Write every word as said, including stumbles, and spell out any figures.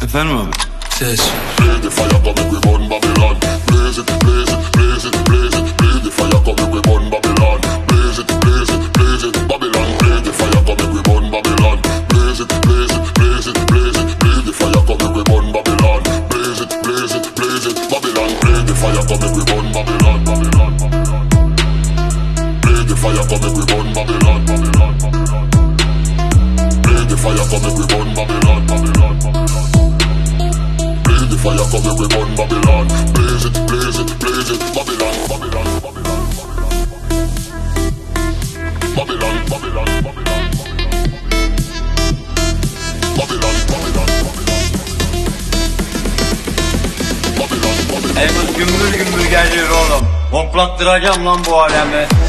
Efendim abi? Ses. Play the fire, come make we burn Babylon. Blaze it, blaze it, blaze it, blaze it. Play the fire, come make we burn Babylon. Blaze it, blaze it, blaze it, Babylon. Play the fire, come make we burn Babylon. Blaze it, blaze it, blaze it, blaze it. Play the fire, come make we burn Babylon. Blaze it, blaze it, blaze it, Babylon. Play the fire, come make we burn Babylon. Babylon, Babylon. Play the fire, come make we burn Babylon. Babylon, Babylon. Play the fire, come make we burn Babylon. Babylon, Babylon. The fire come make we burn Babylon. Blaze it, blaze it, blaze it, Babylon, Babylon, Babylon, Babylon, Babylon, Babylon, Babylon, Babylon, Babylon, Babylon, Babylon. Elmas gümbür gümbür geliyor oğlum. Hoplattıracağım lan bu alemi.